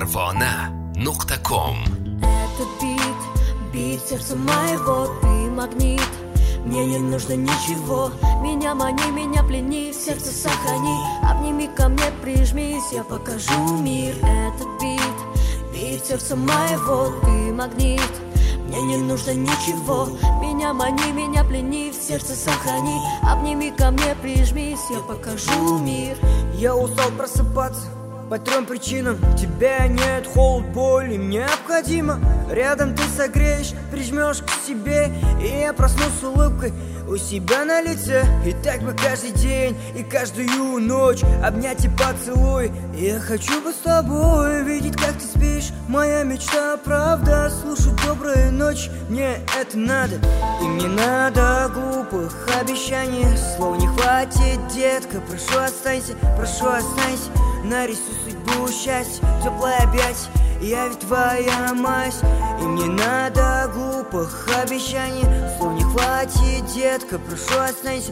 Parvona.com. Этот бит сердца моего, ты магнит. Мне не нужно ничего, меня мани, меня плени, сердце сохрани. Обними ко мне, прижмись, я покажу мир. Этот бит сердца моего, ты магнит. Мне не нужно ничего, меня мани, меня плени, сердце сохрани. Обними ко мне, прижмись, я покажу мир. Я устал просыпаться по 3 причинам. Тебя нет, холод, боль, им необходимо. Рядом ты согреешь, прижмешь к себе, и я проснусь с улыбкой у себя на лице. И так бы каждый день и каждую ночь обнять и поцелуй. Я хочу быть с тобой, видеть, как ты спишь. Моя мечта, правда, слушать добрую ночь. Мне это надо, и мне надо глупых обещаний. Слов не хватит, детка, прошу останься, нарисуй судьбу, счастье, теплое объятие. Я ведь твоя мать, и мне надо глупых обещаний. Слов не хватит, детка, прошу останься,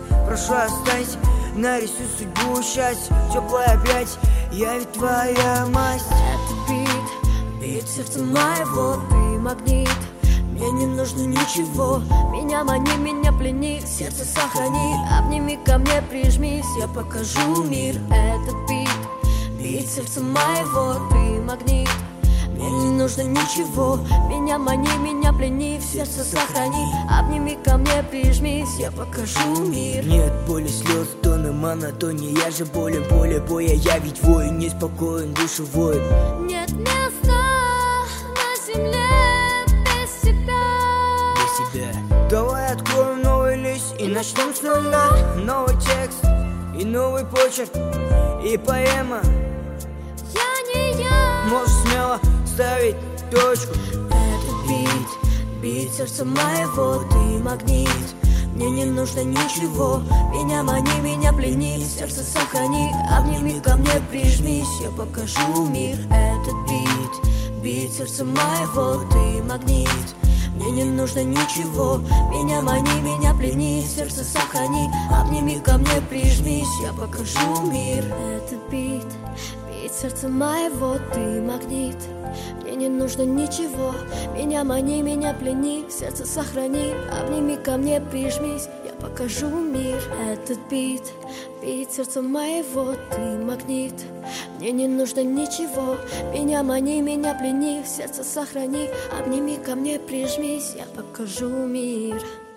нарисуй судьбу, счастье, теплое объятие. Я ведь твоя мать. Это бит сердца моего, ты магнит. Мне не нужно ничего, меня мани, меня плени, сердце сохрани. Обними ко мне, прижмись, я покажу мир. Этот бит сердца моего, ты магнит. Мне не нужно ничего, меня мани, меня плени, сердце сохрани. Обними ко мне, прижмись, я покажу мир. Нет боли, слез, тоны, монотонии. Я же болен, поле боя, я ведь воин, неспокоен, душу воин. Нет места на земле без тебя. Давай откроем новый лист и начнем с нуля. Новый текст и новый почерк, и поэма. Я не я. Можешь смело ставить точку. Это бит сердца моего, ты магнит. Мне не нужно ничего, меня мани, меня плени, сердце сохрани. Обними ко мне, прижмись, я покажу мир. Этот бит сердца моего, ты магнит. Мне не нужно ничего, меня мани, меня плени, сердце сохрани. Обними ко мне, прижмись, я покажу мир. Этот бит сердца моего, ты магнит. Мне не нужно ничего, меня мани, меня плени, сердце сохрани. Обними ко мне, прижмись, я покажу мир. Этот бит сердца моего, ты магнит. Мне не нужно ничего, меня мани, меня плени, сердце сохрани. Обними ко мне, прижмись, я покажу мир.